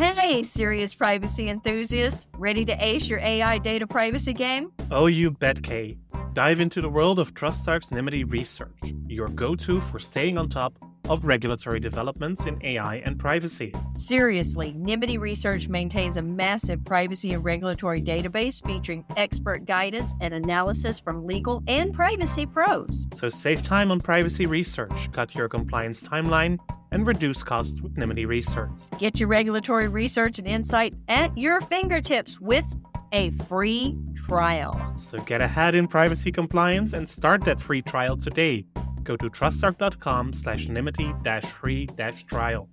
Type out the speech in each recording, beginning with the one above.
Hey, serious privacy enthusiasts, ready to ace your AI data privacy game? Oh, you bet, Kay. Dive into the world of TrustArc's Nimity Research, your go-to for staying on top of regulatory developments in AI and privacy. Seriously, Nimity Research maintains a massive privacy and regulatory database featuring expert guidance and analysis from legal and privacy pros. So save time on privacy research, cut your compliance timeline, and reduce costs with Nimity Research. Get your regulatory research and insights at your fingertips with a free trial. So get ahead in privacy compliance and start that free trial today. Go to trustarc.com/nimity-free-trial.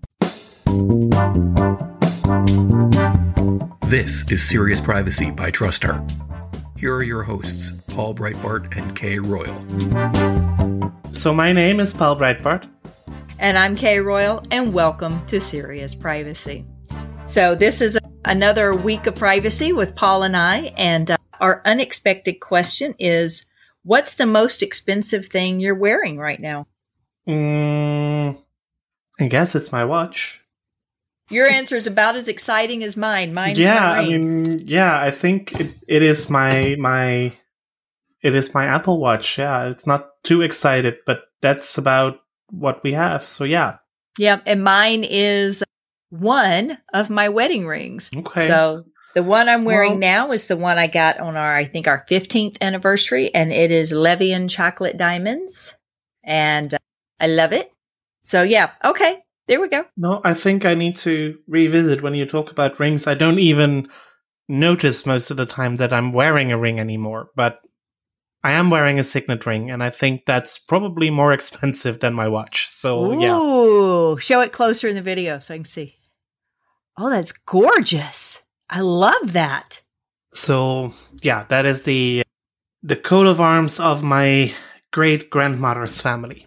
This is Serious Privacy by TrustArc. Here are your hosts, Paul Breitbart and Kay Royal. So my name is Paul Breitbart. And I'm Kay Royal, and welcome to Serious Privacy. So this is another week of privacy with Paul and I, and our unexpected question is, what's the most expensive thing you're wearing right now? I guess it's my watch. Your answer is about as exciting as mine. Mine's I think it is my Apple Watch. Yeah, it's not too excited, but that's about what we have. So yeah. Yeah, and mine is one of my wedding rings. Okay. So the one I'm wearing now is the one I got on our 15th anniversary, and it is Levian chocolate diamonds, and I love it. So yeah, okay, there we go. No, I think I need to revisit when you talk about rings. I don't even notice most of the time that I'm wearing a ring anymore, but I am wearing a signet ring, and I think that's probably more expensive than my watch. So yeah. Ooh, show it closer in the video so I can see. Oh, that's gorgeous. I love that. So, yeah, that is the coat of arms of my great-grandmother's family.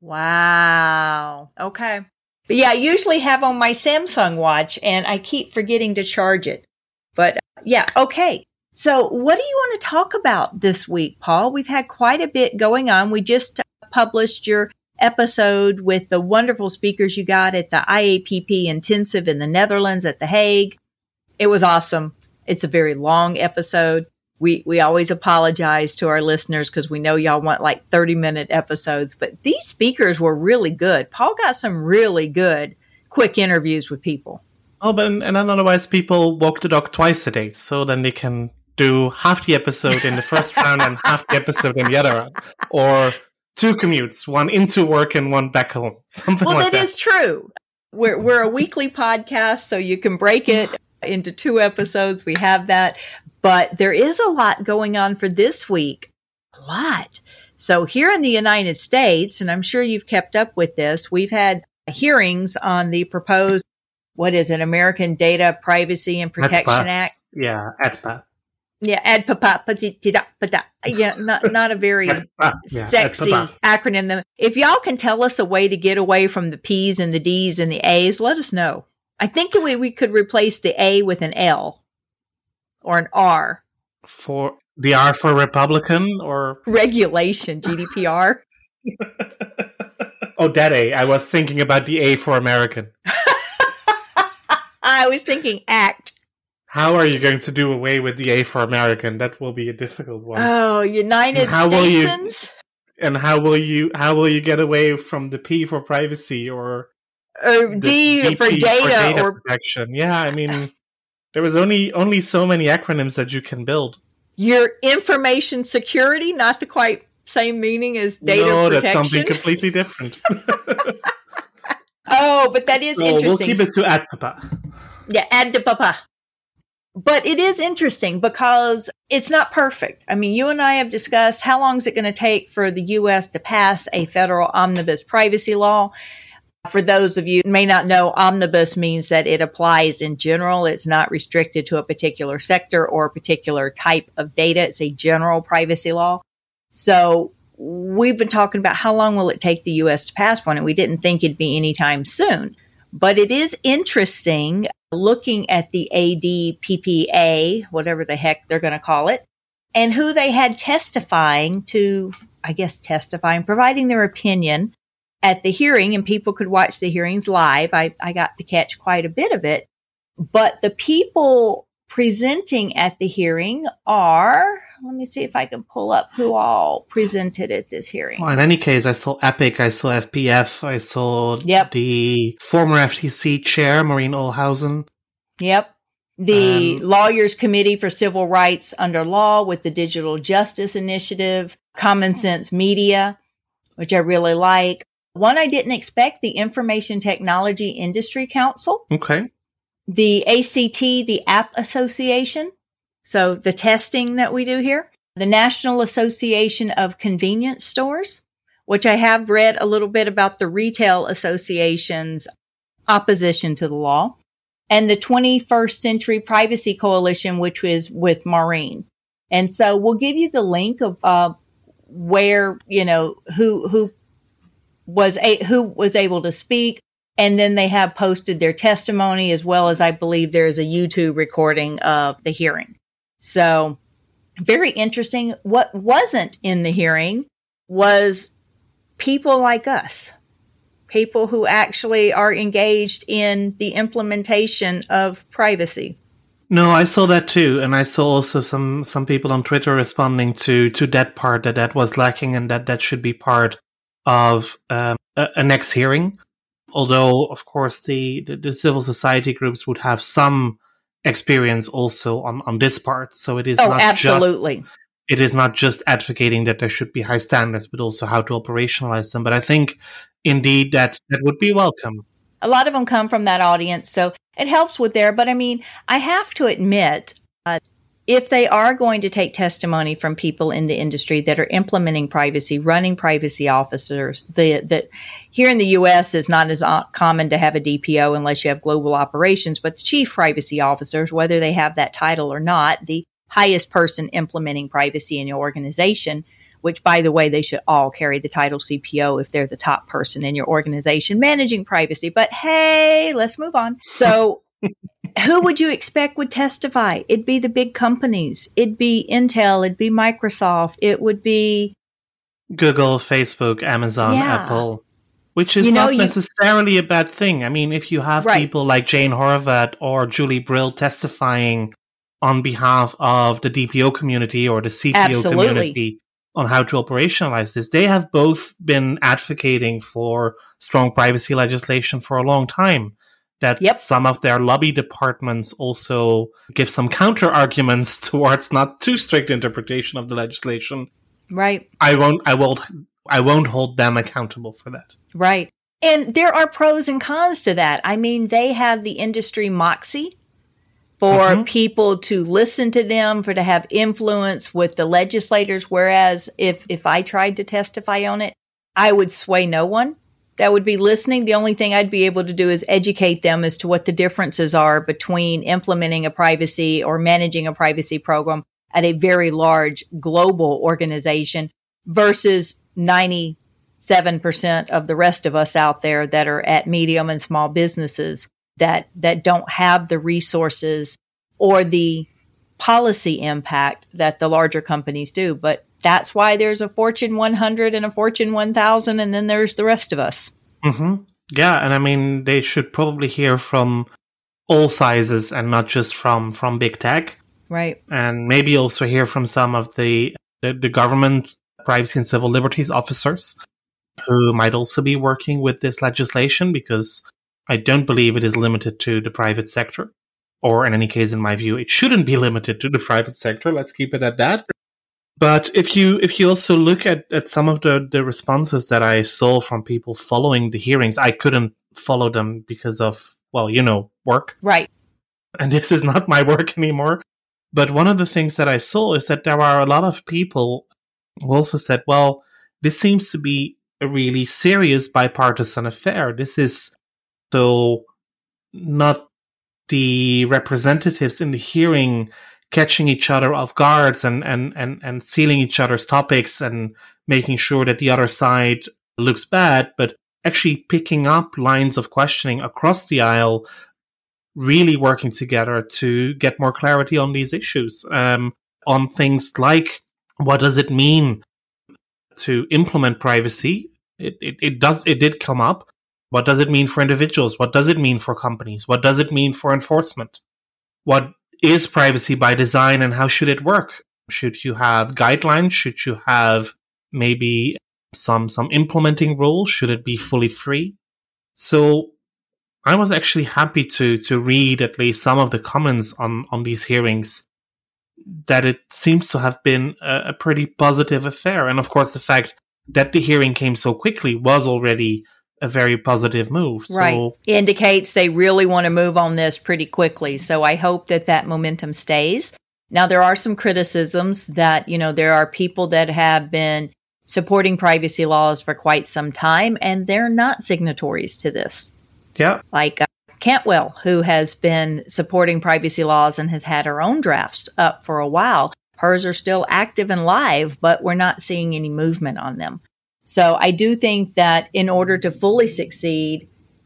Wow. Okay. But yeah, I usually have on my Samsung watch, and I keep forgetting to charge it. But yeah, okay. So what do you want to talk about this week, Paul? We've had quite a bit going on. We just published your episode with the wonderful speakers you got at the IAPP Intensive in the Netherlands at The Hague. It was awesome. It's a very long episode. We always apologize to our listeners because we know y'all want like 30-minute episodes, but these speakers were really good. Paul got some really good quick interviews with people. Oh, but and otherwise people walk the dog twice a day, so then they can do half the episode in the first round and half the episode in the other round. Or two commutes, one into work and one back home. Something like that. Well, that is true. We're a weekly podcast, so you can break it into two episodes. We have that. But there is a lot going on for this week. A lot. So here in the United States, and I'm sure you've kept up with this, we've had hearings on the proposed, American Data Privacy and Protection Act. Yeah, ADPA. Yeah, ADPA. Yeah, not a very sexy acronym. If y'all can tell us a way to get away from the P's and the D's and the A's, let us know. I think we could replace the A with an L or an R. For the R for Republican or regulation, GDPR. Oh, that A. I was thinking about the A for American. I was thinking ACT. How are you going to do away with the A for American? That will be a difficult one. Oh, United Statesans. And how will you get away from the P for privacy or D for data or protection? Yeah, I mean, there was only so many acronyms that you can build. Your information security, not the quite same meaning as data protection. No, that's something completely different. Oh, but that is interesting. We'll keep it to ADPA. Yeah, ADPA. But it is interesting because it's not perfect. I mean, you and I have discussed how long is it going to take for the U.S. to pass a federal omnibus privacy law. For those of you who may not know, omnibus means that it applies in general. It's not restricted to a particular sector or a particular type of data. It's a general privacy law. So we've been talking about how long will it take the U.S. to pass one, and we didn't think it'd be anytime soon. But it is interesting looking at the ADPPA, whatever the heck they're going to call it, and who they had testifying, providing their opinion at the hearing, and people could watch the hearings live. I got to catch quite a bit of it. But the people presenting at the hearing are, let me see if I can pull up who all presented at this hearing. Well, in any case, I saw EPIC, I saw FPF, I saw the former FTC chair, Maureen Olhausen. Yep. The Lawyers Committee for Civil Rights Under Law with the Digital Justice Initiative, Common Sense Media, which I really like. One I didn't expect, the Information Technology Industry Council. Okay. The ACT, the App Association. So the testing that we do here. The National Association of Convenience Stores, which I have read a little bit about the Retail Association's opposition to the law. And the 21st Century Privacy Coalition, which is with Maureen. And so we'll give you the link of where, who was able to speak. And then they have posted their testimony, as well as I believe there is a YouTube recording of the hearing. So very interesting. What wasn't in the hearing was people like us. People who actually are engaged in the implementation of privacy. No, I saw that too. And I saw also some people on Twitter responding to that part, that was lacking and that should be part of a next hearing. Although, of course, the civil society groups would have some experience also on this part. So it is absolutely. It is not just advocating that there should be high standards, but also how to operationalize them. But I think, indeed, that would be welcome. A lot of them come from that audience, so it helps with there. But I mean, I have to admit, if they are going to take testimony from people in the industry that are implementing privacy, running privacy officers, that here in the U.S. is not as common to have a DPO unless you have global operations, but the chief privacy officers, whether they have that title or not, the highest person implementing privacy in your organization, which, by the way, they should all carry the title CPO if they're the top person in your organization managing privacy. But hey, let's move on. So who would you expect would testify? It'd be the big companies. It'd be Intel. It'd be Microsoft. It would be Google, Facebook, Amazon, Apple, which is not necessarily a bad thing. I mean, if you have people like Jane Horvath or Julie Brill testifying on behalf of the DPO community or the CPO community on how to operationalize this. They have both been advocating for strong privacy legislation for a long time. That some of their lobby departments also give some counter arguments towards not too strict interpretation of the legislation. Right. I won't hold them accountable for that. Right. And there are pros and cons to that. I mean, they have the industry moxie for people to listen to them, to have influence with the legislators. Whereas if I tried to testify on it, I would sway no one that would be listening. The only thing I'd be able to do is educate them as to what the differences are between implementing a privacy or managing a privacy program at a very large global organization versus 97% of the rest of us out there that are at medium and small businesses that don't have the resources or the policy impact that the larger companies do. But that's why there's a Fortune 100 and a Fortune 1000, and then there's the rest of us. Mm-hmm. Yeah, and I mean, they should probably hear from all sizes and not just from big tech. Right. And maybe also hear from some of the government privacy and civil liberties officers who might also be working with this legislation, because I don't believe it is limited to the private sector. Or in any case, in my view, it shouldn't be limited to the private sector. Let's keep it at that. But if you also look at some of the responses that I saw from people following the hearings, I couldn't follow them because of, work. Right. And this is not my work anymore. But one of the things that I saw is that there are a lot of people who also said, well, this seems to be a really serious bipartisan affair. This is so not the representatives in the hearing catching each other off guards and stealing each other's topics and making sure that the other side looks bad, but actually picking up lines of questioning across the aisle, really working together to get more clarity on these issues, on things like what does it mean to implement privacy. It did come up, What does it mean for individuals? What does it mean for companies? What does it mean for enforcement? What is privacy by design and how should it work? Should you have guidelines? Should you have maybe some implementing rules? Should it be fully free? So I was actually happy to read at least some of the comments on these hearings, that it seems to have been a pretty positive affair. And of course, the fact that the hearing came so quickly was already a very positive move. Right. So, indicates they really want to move on this pretty quickly. So I hope that momentum stays. Now, there are some criticisms that, there are people that have been supporting privacy laws for quite some time, and they're not signatories to this. Yeah. Like Cantwell, who has been supporting privacy laws and has had her own drafts up for a while. Hers are still active and live, but we're not seeing any movement on them. So I do think that in order to fully succeed,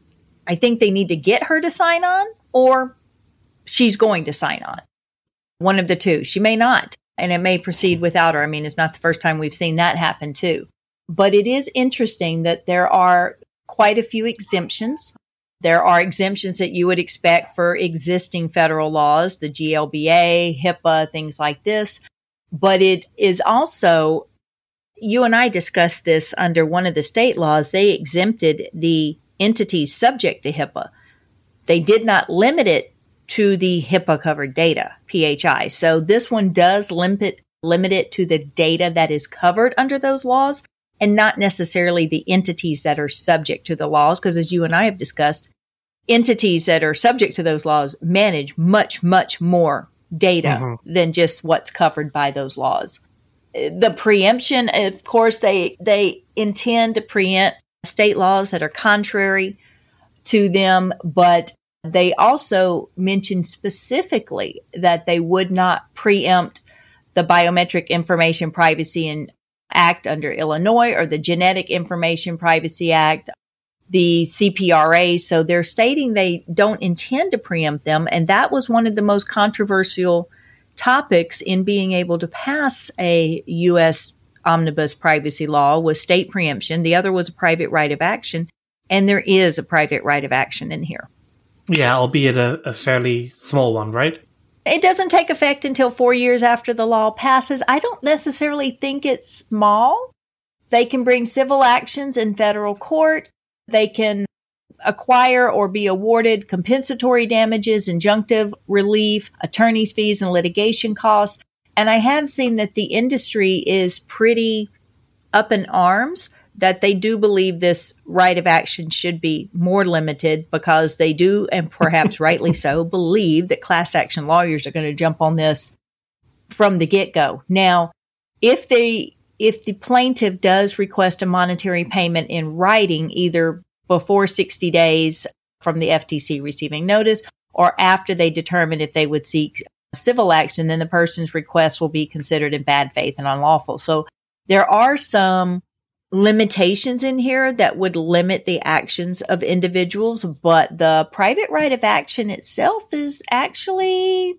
I think they need to get her to sign on, or she's going to sign on. One of the two. She may not, and it may proceed without her. I mean, it's not the first time we've seen that happen too. But it is interesting that there are quite a few exemptions. There are exemptions that you would expect for existing federal laws, the GLBA, HIPAA, things like this. But it is also, you and I discussed this under one of the state laws. They exempted the entities subject to HIPAA. They did not limit it to the HIPAA-covered data, PHI. So this one does limit it to the data that is covered under those laws and not necessarily the entities that are subject to the laws, because as you and I have discussed, entities that are subject to those laws manage much, much more data than just what's covered by those laws. The preemption, of course, they intend to preempt state laws that are contrary to them, but they also mentioned specifically that they would not preempt the Biometric Information Privacy Act under Illinois or the Genetic Information Privacy Act, the CPRA. So they're stating they don't intend to preempt them. And that was one of the most controversial topics in being able to pass a U.S. omnibus privacy law was state preemption. The other was a private right of action. And there is a private right of action in here. Yeah, albeit a fairly small one, right? It doesn't take effect until 4 years after the law passes. I don't necessarily think it's small. They can bring civil actions in federal court. They can acquire or be awarded compensatory damages, injunctive relief, attorney's fees, and litigation costs. And I have seen that the industry is pretty up in arms that they do believe this right of action should be more limited, because they do, and perhaps rightly so, believe that class action lawyers are going to jump on this from the get-go. Now, if the plaintiff does request a monetary payment in writing, either before 60 days from the FTC receiving notice or after they determine if they would seek civil action, then the person's request will be considered in bad faith and unlawful. So there are some limitations in here that would limit the actions of individuals, but the private right of action itself is actually,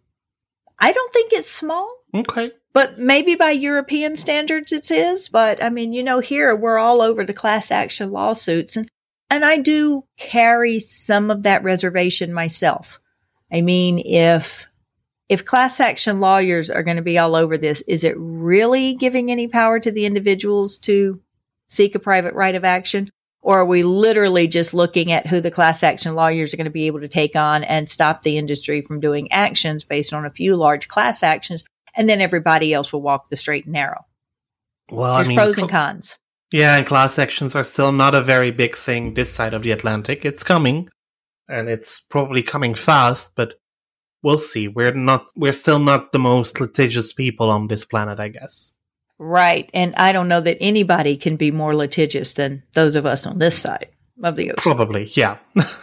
I don't think it's small. Okay. But maybe by European standards it is. But I mean, here we're all over the class action lawsuits. And I do carry some of that reservation myself. I mean, if class action lawyers are going to be all over this, is it really giving any power to the individuals to seek a private right of action? Or are we literally just looking at who the class action lawyers are going to be able to take on and stop the industry from doing actions based on a few large class actions, and then everybody else will walk the straight and narrow? Well, There's pros and cons. Yeah, and class actions are still not a very big thing this side of the Atlantic. It's coming, and it's probably coming fast, but we'll see. We're still not the most litigious people on this planet, I guess. Right. And I don't know that anybody can be more litigious than those of us on this side of the ocean. Probably, yeah.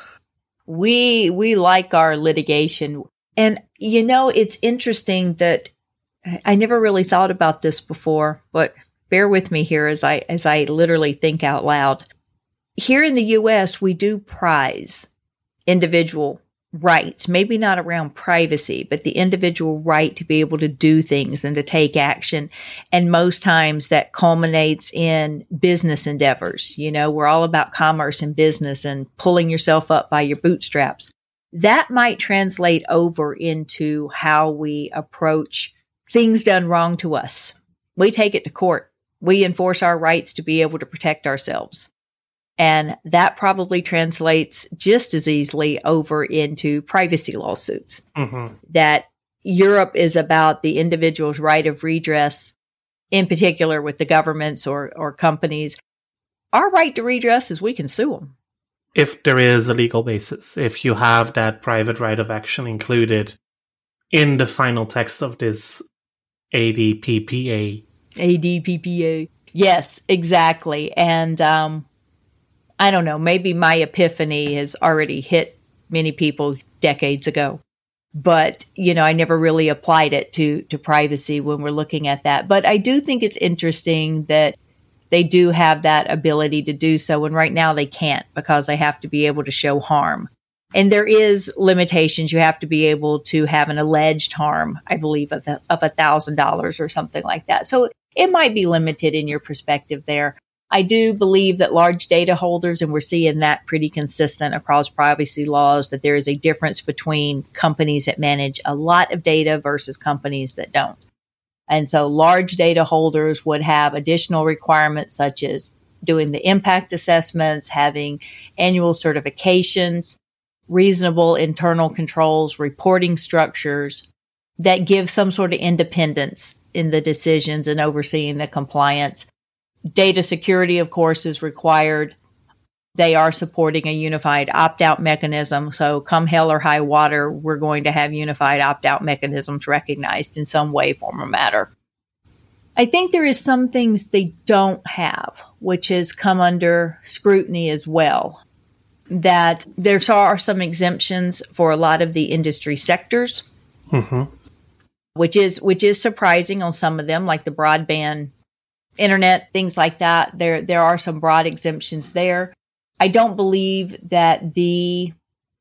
We like our litigation. And, it's interesting that I never really thought about this before, but bear with me here as I literally think out loud. Here in the U.S., we do prize individual rights, maybe not around privacy, but the individual right to be able to do things and to take action. And most times that culminates in business endeavors. You know, we're all about commerce and business and pulling yourself up by your bootstraps. That might translate over into how we approach things done wrong to us. We take it to court. We enforce our rights to be able to protect ourselves. And that probably translates just as easily over into privacy lawsuits. Mm-hmm. That Europe is about the individual's right of redress, in particular with the governments or companies. Our right to redress is we can sue them. If there is a legal basis, if you have that private right of action included in the final text of this ADPPA. ADPPA. Yes, exactly. And I don't know, maybe my epiphany has already hit many people decades ago. But, you know, I never really applied it to privacy when we're looking at that. But I do think it's interesting that they do have that ability to do so. And right now they can't because they have to be able to show harm. And there is limitations. You have to be able to have an alleged harm, I believe, of $1,000 or something like that. So it might be limited in your perspective there. I do believe that large data holders, and we're seeing that pretty consistent across privacy laws, that there is a difference between companies that manage a lot of data versus companies that don't. And so large data holders would have additional requirements such as doing the impact assessments, having annual certifications, reasonable internal controls, reporting structures that give some sort of independence in the decisions and overseeing the compliance. Data security, of course, is required. They are supporting a unified opt-out mechanism. So come hell or high water, we're going to have unified opt-out mechanisms recognized in some way, form, or matter. I think there is some things they don't have, which has come under scrutiny as well. That there are some exemptions for a lot of the industry sectors, which is surprising on some of them, like the broadband internet, things like that. There are some broad exemptions there. I don't believe that the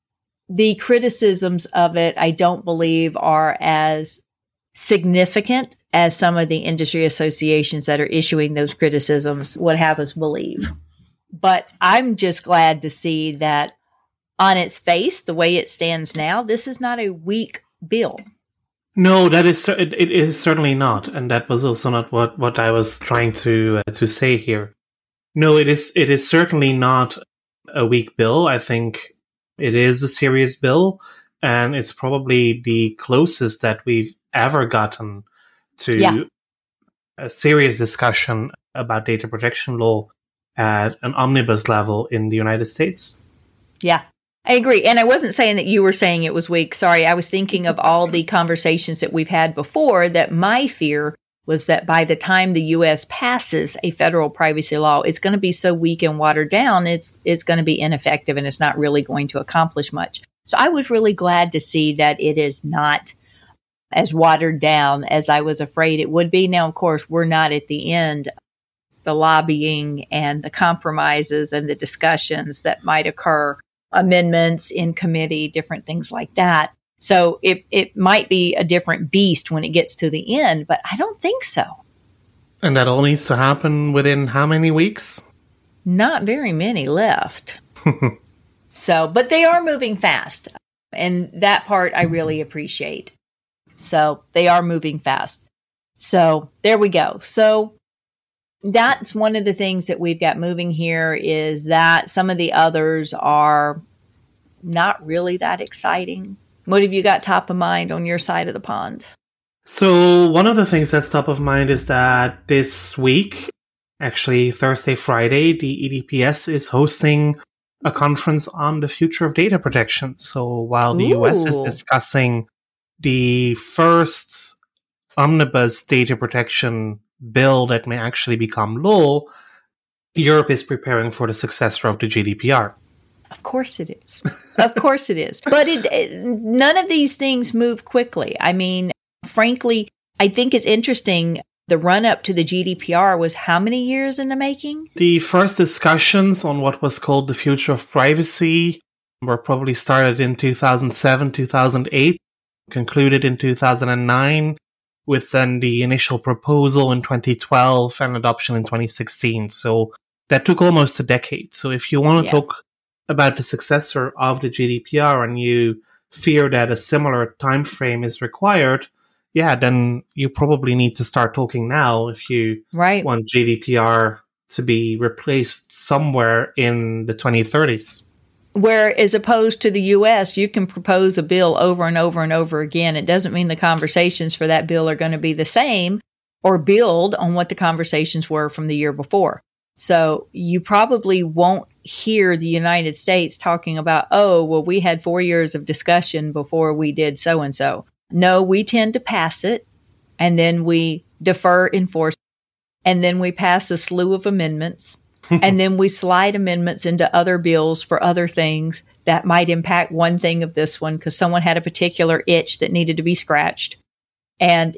criticisms of it, I don't believe are as significant as some of the industry associations that are issuing those criticisms would have us believe. But I'm just glad to see that on its face, the way it stands now, this is not a weak bill. No, it is certainly not, and that was also not what I was trying to say here. No, it is certainly not a weak bill. I think it is a serious bill, and it's probably the closest that we've ever gotten to a serious discussion about data protection law at an omnibus level in the United States. Yeah. I agree. And I wasn't saying that you were saying it was weak. Sorry, I was thinking of all the conversations that we've had before, that my fear was that by the time the U.S. passes a federal privacy law, it's going to be so weak and watered down, it's going to be ineffective and it's not really going to accomplish much. So I was really glad to see that it is not as watered down as I was afraid it would be. Now, of course, we're not at the end. The lobbying and the compromises and the discussions that might occur, amendments in committee, different things like that. So it might be a different beast when it gets to the end, but I don't think so. And that all needs to happen within how many weeks? Not very many left. So, but they are moving fast. And that part I really appreciate. So they are moving fast. So there we go. So that's one of the things that we've got moving here, is that some of the others are not really that exciting. What have you got top of mind on your side of the pond? So one of the things that's top of mind is that this week, actually Thursday, Friday, the EDPS is hosting a conference on the future of data protection. So while the US is discussing the first omnibus data protection bill that may actually become law, Europe is preparing for the successor of the GDPR. Of course it is. Of course it is. But none of these things move quickly. I mean, frankly, I think it's interesting. The run-up to the GDPR was how many years in the making? The first discussions on what was called the future of privacy were probably started in 2007, 2008, concluded in 2009, with then the initial proposal in 2012 and adoption in 2016. So that took almost a decade. So if you want to talk about the successor of the GDPR and you fear that a similar time frame is required, then you probably need to start talking now if you want GDPR to be replaced somewhere in the 2030s. Where, as opposed to the U.S., you can propose a bill over and over and over again. It doesn't mean the conversations for that bill are going to be the same or build on what the conversations were from the year before. So you probably won't hear the United States talking about, we had 4 years of discussion before we did so-and-so. No, we tend to pass it, and then we defer enforcement, and then we pass a slew of amendments, and then we slide amendments into other bills for other things that might impact one thing of this one because someone had a particular itch that needed to be scratched. And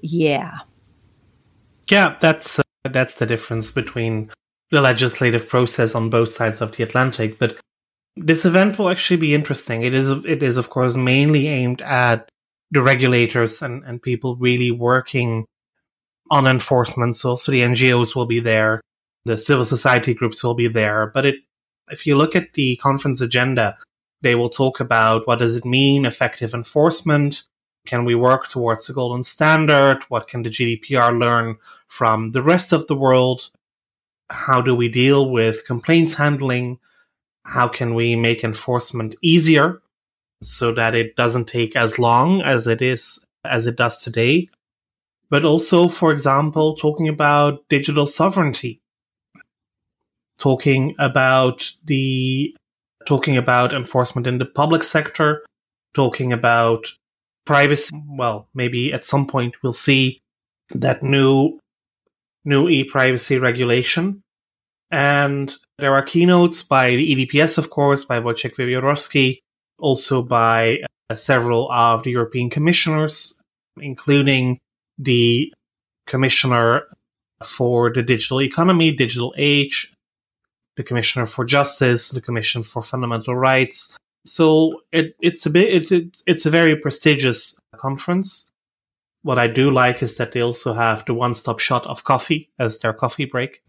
that's the difference between the legislative process on both sides of the Atlantic. But this event will actually be interesting. It is of course mainly aimed at the regulators and people really working on enforcement. So also the NGOs will be there, the civil society groups will be there. But if you look at the conference agenda, they will talk about what does it mean, effective enforcement? Can we work towards the golden standard? What can the GDPR learn from the rest of the world? How do we deal with complaints handling? How can we make enforcement easier so that it doesn't take as long as it does today? But also, for example, talking about digital sovereignty, talking about enforcement in the public sector, talking about privacy. Well, maybe at some point we'll see that new e-privacy regulation. And there are keynotes by the EDPS, of course, by Wojciech Wiewiórowski, also by several of the European commissioners, including the Commissioner for the Digital Economy, Digital Age, the Commissioner for Justice, the Commission for Fundamental Rights. So it's a very prestigious conference. What I do like is that they also have the one-stop shot of coffee as their coffee break.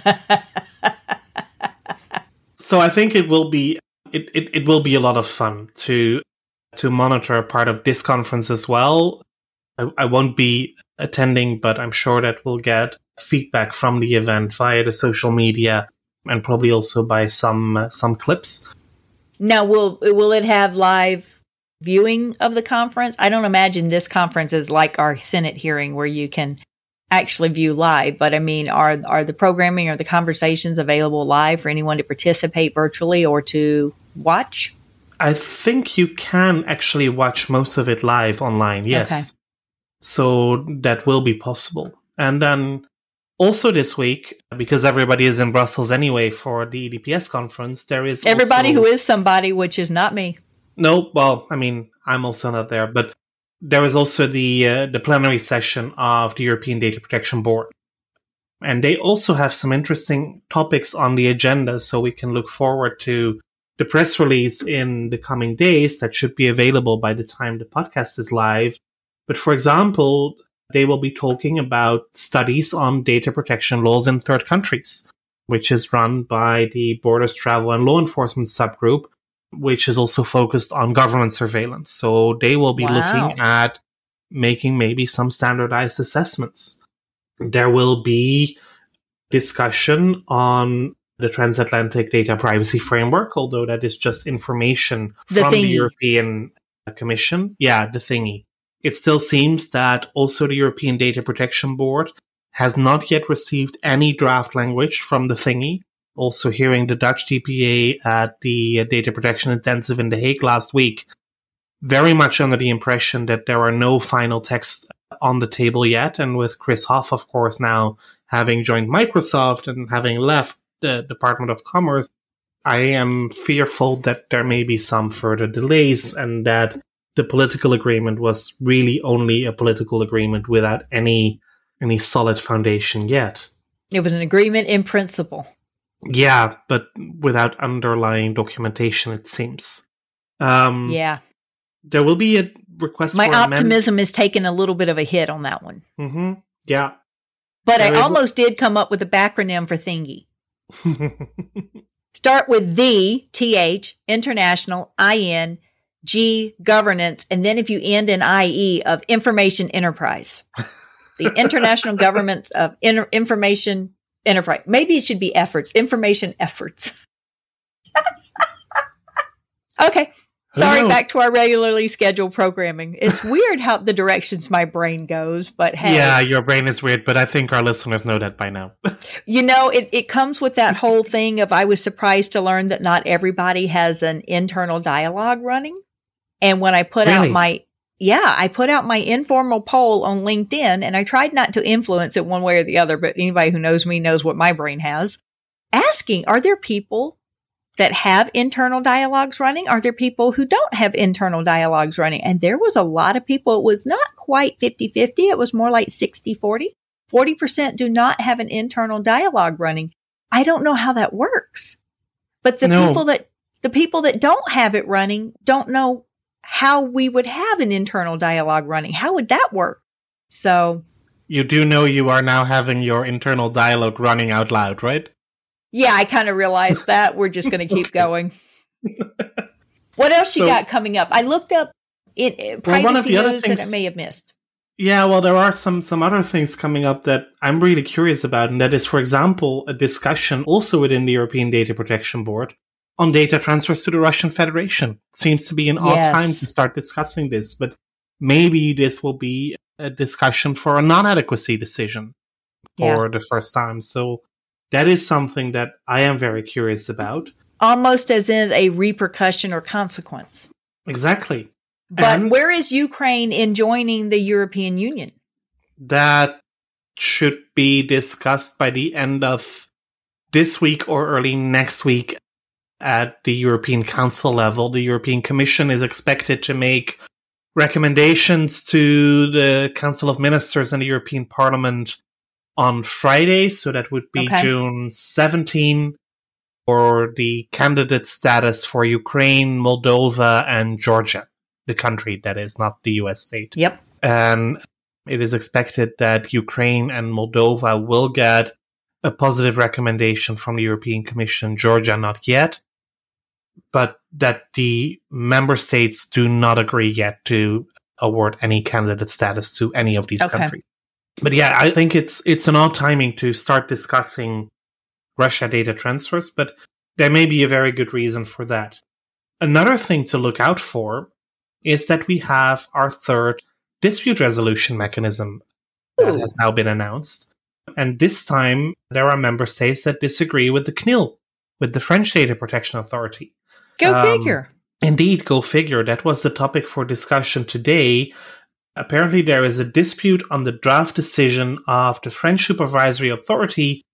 So I think it will be a lot of fun to monitor part of this conference as well. I won't be attending, but I'm sure that we'll get feedback from the event via the social media and probably also by some clips. Now, will it have live viewing of the conference? I don't imagine this conference is like our Senate hearing where you can actually view live, but I mean, are the programming or the conversations available live for anyone to participate virtually or to watch? I think you can actually watch most of it live online, yes. Okay. So that will be possible. And then also this week, because everybody is in Brussels anyway for the EDPS conference, there is everybody who is somebody, which is not me. No, well, I mean, I'm also not there, but there is also the plenary session of the European Data Protection Board. And they also have some interesting topics on the agenda, so we can look forward to the press release in the coming days that should be available by the time the podcast is live. But for example, they will be talking about studies on data protection laws in third countries, which is run by the Borders, Travel and Law Enforcement subgroup, which is also focused on government surveillance. So they will be looking at making maybe some standardized assessments. There will be discussion on the Transatlantic Data Privacy Framework, although that is just information from the European Commission. Yeah, the thingy. It still seems that also the European Data Protection Board has not yet received any draft language from the thingy. Also hearing the Dutch DPA at the Data Protection Intensive in The Hague last week, very much under the impression that there are no final texts on the table yet. And with Chris Hoff, of course, now having joined Microsoft and having left the Department of Commerce, I am fearful that there may be some further delays and that the political agreement was really only a political agreement without any solid foundation yet. It was an agreement in principle. Yeah, but without underlying documentation, it seems. Yeah. There will be a request My for optimism is taking a little bit of a hit on that one. Mm-hmm. Yeah. But I almost did come up with a backronym for thingy. Start with the, TH, international, IN, G, governance, and then if you end in IE, of information enterprise. The International Governments of Information Enterprise. Maybe it should be efforts, information efforts. Okay. Sorry, back to our regularly scheduled programming. It's weird how the directions my brain goes, but hey. Yeah, your brain is weird, but I think our listeners know that by now. It comes with that whole thing of I was surprised to learn that not everybody has an internal dialogue running. And when I put out my informal poll on LinkedIn, and I tried not to influence it one way or the other, but anybody who knows me knows what my brain has, asking, are there people that have internal dialogues running? Are there people who don't have internal dialogues running? And there was a lot of people. It was not quite 50-50. It was more like 60-40. 40% do not have an internal dialogue running. I don't know how that works. But the people that don't have it running don't know how we would have an internal dialogue running. How would that work? So you do know you are now having your internal dialogue running out loud, right? Yeah, I kind of realized that. We're just going to keep going. What else you got coming up? I looked up privacy news that I may have missed. Yeah, well, there are some other things coming up that I'm really curious about, and that is, for example, a discussion also within the European Data Protection Board on data transfers to the Russian Federation. It seems to be an odd time to start discussing this, but maybe this will be a discussion for a non-adequacy decision for the first time. So that is something that I am very curious about. Almost as in a repercussion or consequence. Exactly. But where is Ukraine in joining the European Union? That should be discussed by the end of this week or early next week at the European Council level. The European Commission is expected to make recommendations to the Council of Ministers and the European Parliament on Friday, so that would be June 17, for the candidate status for Ukraine, Moldova, and Georgia, the country that is, not the US state. Yep. And it is expected that Ukraine and Moldova will get a positive recommendation from the European Commission, Georgia not yet, but that the member states do not agree yet to award any candidate status to any of these countries. But yeah, I think it's an odd timing to start discussing Russia data transfers, but there may be a very good reason for that. Another thing to look out for is that we have our third dispute resolution mechanism that has now been announced. And this time, there are member states that disagree with the CNIL, with the French Data Protection Authority. Go figure. Indeed, go figure. That was the topic for discussion today. Apparently, there is a dispute on the draft decision of the French Supervisory Authority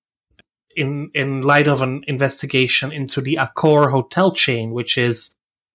in light of an investigation into the Accor hotel chain, which is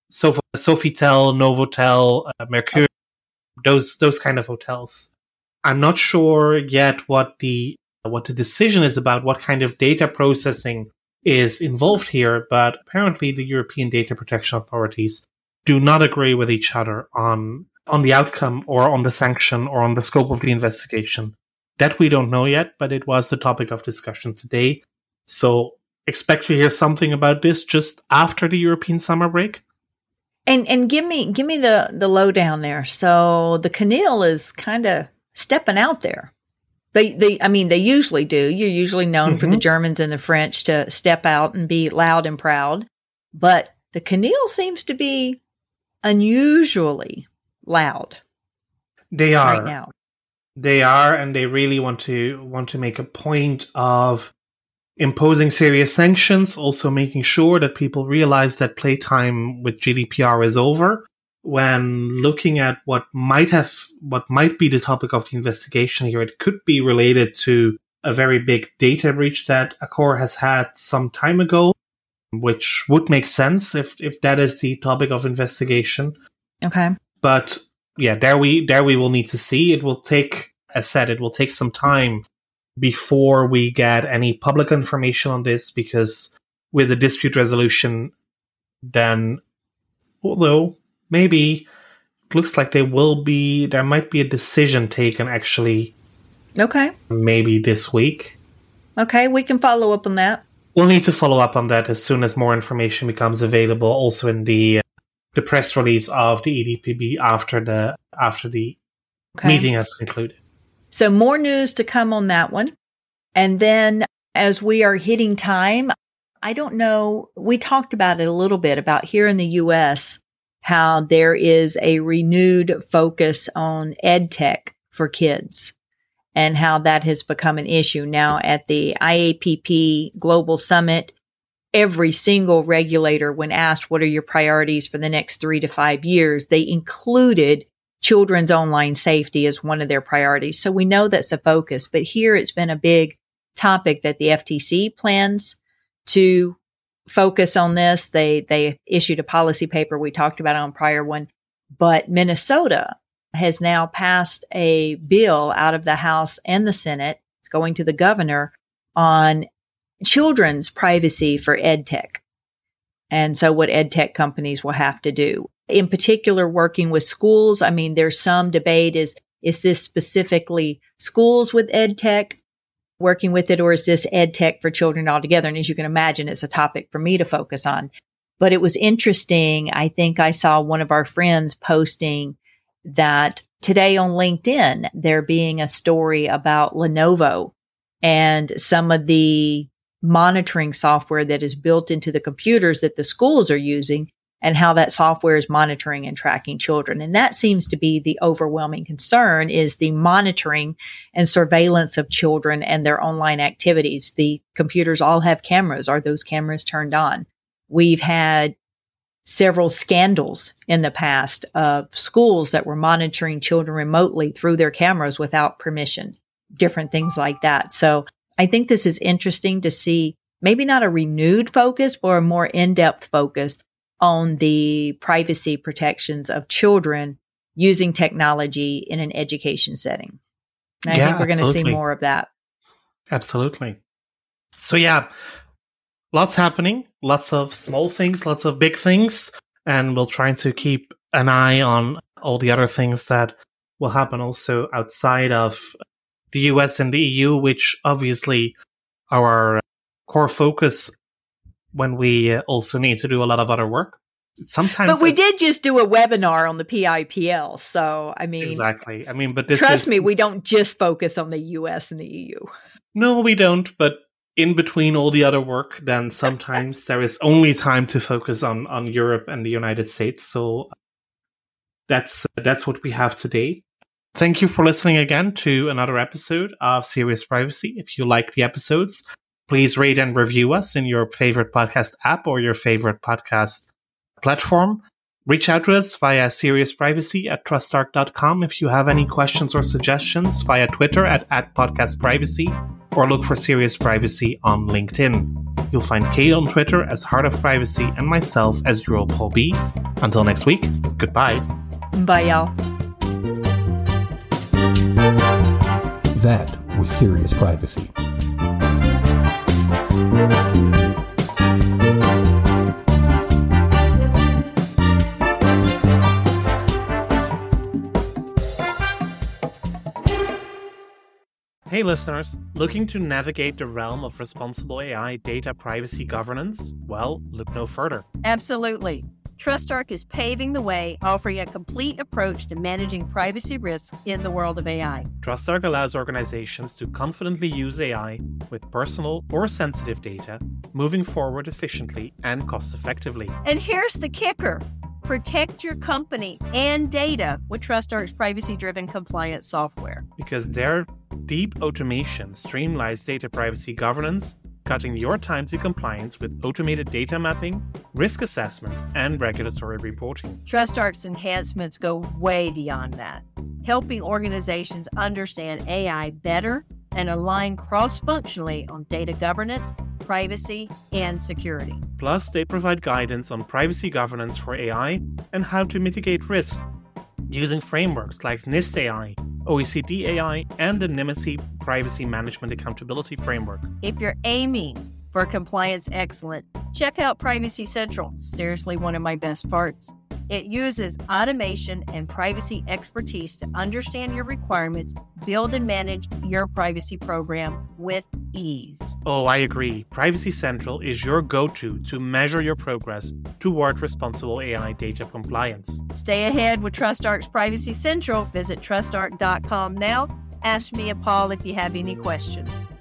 Sofitel, Novotel, Mercure, those kind of hotels. I'm not sure yet what the decision is about, what kind of data processing is involved here, but apparently the European data protection authorities do not agree with each other on the outcome or on the sanction or on the scope of the investigation. That we don't know yet, but it was the topic of discussion today. So expect to hear something about this just after the European summer break. And give me the lowdown there. So the CNIL is kind of stepping out there. They usually do. You're usually known for the Germans and the French to step out and be loud and proud. But the CNIL seems to be unusually loud. They are right now. They are, and they really want to make a point of imposing serious sanctions, also making sure that people realize that playtime with GDPR is over. When looking at what might be the topic of the investigation here, it could be related to a very big data breach that Accor has had some time ago, which would make sense if that is the topic of investigation. Okay. But yeah, there we will need to see. It will take, as said, it will take some time before we get any public information on this, because with the dispute resolution, then Although, maybe it looks like there might be a decision taken actually. Okay. Maybe this week. Okay, we can follow up on that. We'll need to follow up on that as soon as more information becomes available. Also in the press release of the EDPB after the meeting has concluded. So more news to come on that one. And then as we are hitting time, I don't know, we talked about it a little bit about here in the U.S., how there is a renewed focus on ed tech for kids and how that has become an issue. Now at the IAPP Global Summit, every single regulator, when asked what are your priorities for the next 3 to 5 years, they included children's online safety as one of their priorities. So we know that's a focus, but here it's been a big topic that the FTC plans to focus on this. They issued a policy paper. We talked about it on prior one, but Minnesota has now passed a bill out of the House and the Senate. It's going to the governor on children's privacy for ed tech. And so what ed tech companies will have to do. In particular, working with schools. I mean, there's some debate is this specifically schools with ed tech working with it, or is this ed tech for children altogether? And as you can imagine, it's a topic for me to focus on. But it was interesting. I think I saw one of our friends posting that today on LinkedIn, there being a story about Lenovo and some of the monitoring software that is built into the computers that the schools are using and how that software is monitoring and tracking children. And that seems to be the overwhelming concern, is the monitoring and surveillance of children and their online activities. The computers all have cameras. Are those cameras turned on? We've had several scandals in the past of schools that were monitoring children remotely through their cameras without permission, different things like that. So I think this is interesting to see, maybe not a renewed focus, but a more in-depth focus on the privacy protections of children using technology in an education setting. And I think we're going to see more of that. Absolutely. So lots happening, lots of small things, lots of big things, and we'll try to keep an eye on all the other things that will happen also outside of the US and the EU, which obviously are our core focus when we also need to do a lot of other work. Sometimes, but we did just do a webinar on the PIPL, so I mean, exactly. I mean, but trust me, we don't just focus on the US and the EU. No, we don't. But in between all the other work, then sometimes there is only time to focus on Europe and the United States. So that's what we have today. Thank you for listening again to another episode of Serious Privacy. If you like the episodes, please rate and review us in your favorite podcast app or your favorite podcast platform. Reach out to us via seriousprivacy@trustarc.com if you have any questions or suggestions, via Twitter at @podcastprivacy, or look for Serious Privacy on LinkedIn. You'll find Kate on Twitter as Heart of Privacy and myself as Paul B. Until next week, goodbye. Bye, y'all. That was Serious Privacy. Hey listeners, looking to navigate the realm of responsible AI data privacy governance? Well, look no further. Absolutely. TrustArc is paving the way, offering a complete approach to managing privacy risks in the world of AI. TrustArc allows organizations to confidently use AI with personal or sensitive data, moving forward efficiently and cost-effectively. And here's the kicker. Protect your company and data with TrustArc's privacy-driven compliance software. Because their deep automation streamlines data privacy governance, cutting your time to compliance with automated data mapping, risk assessments, and regulatory reporting. TrustArc's enhancements go way beyond that, helping organizations understand AI better and align cross-functionally on data governance, privacy, and security. Plus, they provide guidance on privacy governance for AI and how to mitigate risks using frameworks like NIST AI, OECD AI, and the Nymity Privacy Management Accountability Framework. If you're aiming for compliance excellence, check out Privacy Central. Seriously, one of my best parts. It uses automation and privacy expertise to understand your requirements, build and manage your privacy program with ease. Oh, I agree. Privacy Central is your go-to to measure your progress toward responsible AI data compliance. Stay ahead with TrustArc's Privacy Central. Visit trustarc.com now. Ask me and Paul if you have any questions.